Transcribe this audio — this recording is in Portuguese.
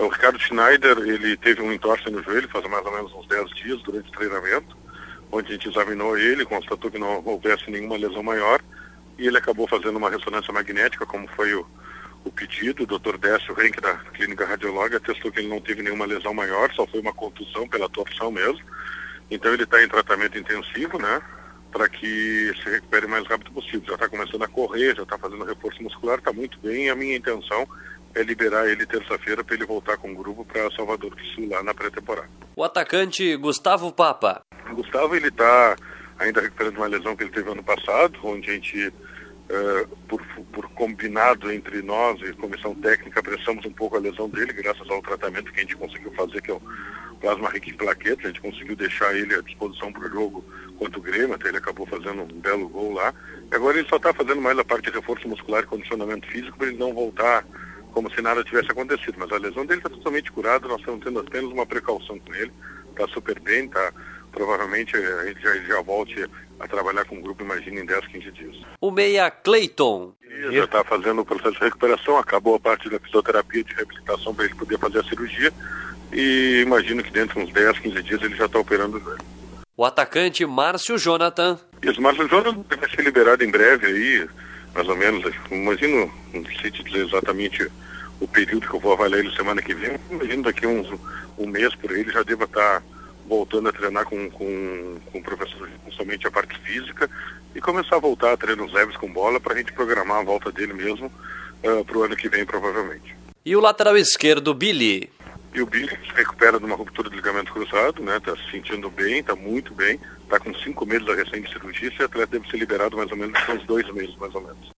O Ricardo Schneider, ele teve um entorse no joelho faz mais ou menos uns 10 dias durante o treinamento, onde a gente examinou ele, constatou que não houvesse nenhuma lesão maior, e ele acabou fazendo uma ressonância magnética, como foi o pedido. O Dr. Décio Renck, da Clínica Radiológica, atestou que ele não teve nenhuma lesão maior, só foi uma contusão pela torção mesmo. Então ele está em tratamento intensivo, né, para que se recupere o mais rápido possível. Já está começando a correr, já está fazendo reforço muscular, está muito bem, e a minha intenção é liberar ele terça-feira para ele voltar com o grupo para Salvador do Sul, lá na pré-temporada. O atacante Gustavo Papa. O Gustavo, ele está ainda recuperando uma lesão que ele teve ano passado, onde a gente, por combinado entre nós e comissão técnica, apressamos um pouco a lesão dele, graças ao tratamento que a gente conseguiu fazer, que é o plasma rico em plaquetas. A gente conseguiu deixar ele à disposição para o jogo contra o Grêmio, até ele acabou fazendo um belo gol lá. E agora ele só está fazendo mais a parte de reforço muscular e condicionamento físico, para ele não voltar como se nada tivesse acontecido, mas a lesão dele está totalmente curada. Nós estamos tendo apenas uma precaução com ele, está super bem, provavelmente ele já volte a trabalhar com o grupo, imagina, em 10, 15 dias. O meia Cleiton. Ele já está fazendo o processo de recuperação, acabou a parte da fisioterapia de reabilitação para ele poder fazer a cirurgia, e imagino que dentro de uns 10, 15 dias ele já está operando o joelho. O atacante Márcio Jonathan. Esse Márcio Jonathan vai ser liberado em breve aí, mais ou menos, imagino, não sei te dizer exatamente o período que eu vou avaliar ele semana que vem, imagino daqui um mês por aí ele já deva estar voltando a treinar com o professor, somente a parte física, e começar a voltar a treinos leves com bola para a gente programar a volta dele mesmo para o ano que vem, provavelmente. E o lateral esquerdo, Billy. E o Billy se recupera de uma ruptura do ligamento cruzado, né? Está se sentindo bem, está muito bem, está com 5 meses da recém-cirurgia. Esse atleta deve ser liberado mais ou menos uns 2 meses, mais ou menos.